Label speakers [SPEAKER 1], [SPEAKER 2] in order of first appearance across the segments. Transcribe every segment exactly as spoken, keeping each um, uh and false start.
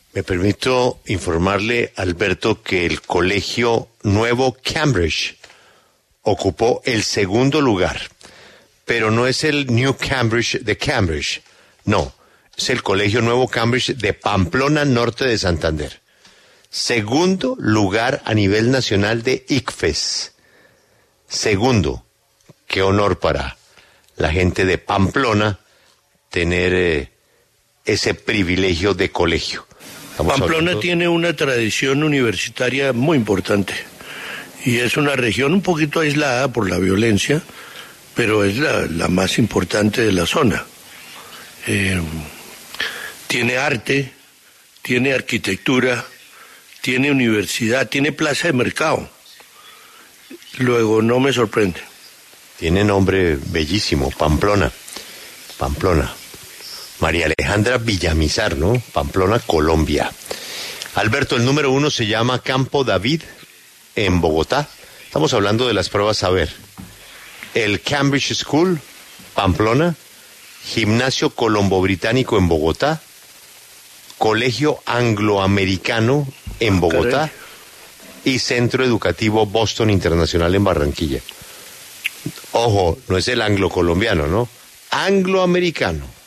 [SPEAKER 1] Me permito informarle, Alberto, que el Colegio Nuevo Cambridge ocupó el segundo lugar, pero no es el New Cambridge de Cambridge, no, es el Colegio Nuevo Cambridge de Pamplona, norte de Santander. Segundo lugar a nivel nacional de I C F E S. Segundo, qué honor para la gente de Pamplona tener eh, ese privilegio de colegio. Estamos
[SPEAKER 2] Pamplona
[SPEAKER 1] hablando...
[SPEAKER 2] tiene una tradición universitaria muy importante y es una región un poquito aislada por la violencia, pero es la, la más importante de la zona. Eh, tiene arte, tiene arquitectura, tiene universidad, tiene plaza de mercado. Luego, no me sorprende.
[SPEAKER 1] Tiene nombre bellísimo, Pamplona, Pamplona. María Alejandra Villamizar, ¿no? Pamplona, Colombia. Alberto, el número uno se llama Campo David, en Bogotá. Estamos hablando de las pruebas a ver. El Cambridge School, Pamplona. Gimnasio Colombo Británico en Bogotá. Colegio Angloamericano en Bogotá. Y Centro Educativo Boston Internacional en Barranquilla. Ojo, no es el anglo-colombiano, ¿no? Angloamericano.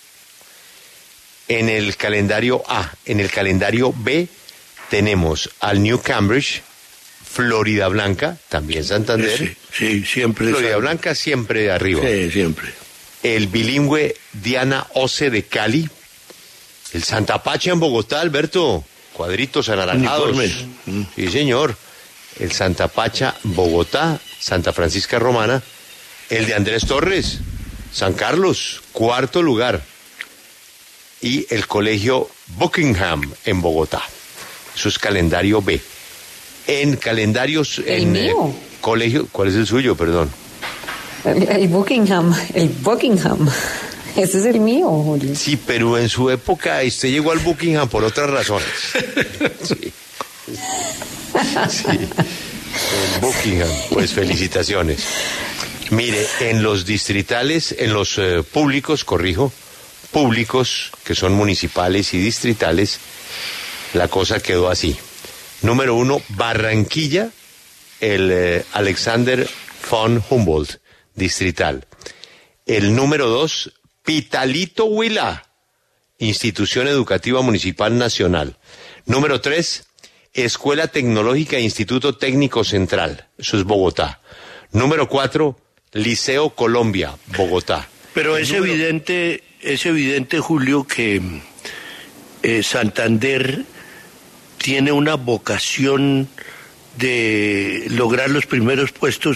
[SPEAKER 1] En el calendario A, en el calendario B, tenemos al New Cambridge, Florida Blanca, también Santander.
[SPEAKER 2] Sí, sí, siempre.
[SPEAKER 1] Florida Blanca siempre arriba.
[SPEAKER 2] Sí, siempre.
[SPEAKER 1] El bilingüe Diana Ose de Cali. El Santa Pacha en Bogotá, Alberto. Cuadritos anaranjados.
[SPEAKER 2] Uniformes.
[SPEAKER 1] Sí, señor. El Santa Pacha, Bogotá, Santa Francisca Romana. El de Andrés Torres, San Carlos, cuarto lugar. Y el colegio Buckingham en Bogotá. Eso es calendario B. En calendarios...
[SPEAKER 3] El
[SPEAKER 1] en
[SPEAKER 3] mío.
[SPEAKER 1] Eh, colegio, ¿cuál es el suyo, perdón?
[SPEAKER 3] El, el Buckingham, el Buckingham. Ese es el mío, Julio.
[SPEAKER 1] Sí, pero en su época usted llegó al Buckingham por otras razones. Sí. Sí. En Buckingham, pues felicitaciones. Mire, en los distritales, en los eh, públicos, corrijo, públicos, que son municipales y distritales, la cosa quedó así. Número uno, Barranquilla, el eh, Alexander von Humboldt, distrital. El número dos, Pitalito Huila, Institución Educativa Municipal Nacional. Número tres, Escuela Tecnológica e Instituto Técnico Central, eso es Bogotá. Número cuatro, Liceo Colombia, Bogotá.
[SPEAKER 2] Pero es
[SPEAKER 1] número...
[SPEAKER 2] evidente, es evidente, Julio, que eh, Santander tiene una vocación de lograr los primeros puestos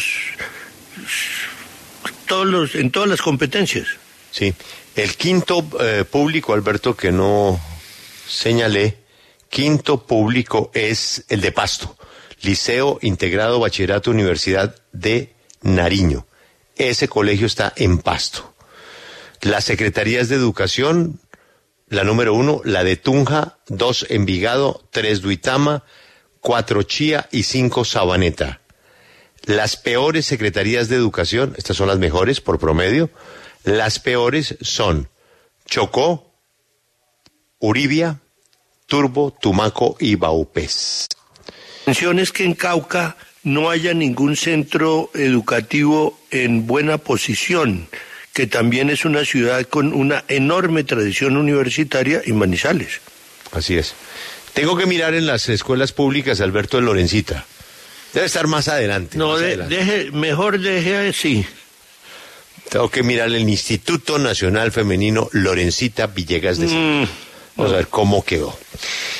[SPEAKER 2] todos los, en todas las competencias.
[SPEAKER 1] Sí, el quinto eh, público, Alberto, que no señalé, quinto público es el de Pasto, Liceo Integrado Bachillerato Universidad de Nariño. Ese colegio está en Pasto. Las secretarías de educación, la número uno, la de Tunja, dos Envigado, tres Duitama, cuatro Chía y cinco Sabaneta. Las peores secretarías de educación, estas son las mejores por promedio, las peores son Chocó, Uribia, Turbo, Tumaco y Baupés.
[SPEAKER 2] La intención es que en Cauca no haya ningún centro educativo en buena posición, que también es una ciudad con una enorme tradición universitaria, y Manizales.
[SPEAKER 1] Así es. Tengo que mirar en las escuelas públicas, Alberto, de Lorencita. Debe estar más adelante.
[SPEAKER 2] No,
[SPEAKER 1] más
[SPEAKER 2] de,
[SPEAKER 1] adelante.
[SPEAKER 2] deje, mejor deje así.
[SPEAKER 1] Tengo que mirar el Instituto Nacional Femenino Lorencita Villegas de San.
[SPEAKER 2] Mm.
[SPEAKER 1] Vamos a ver cómo quedó.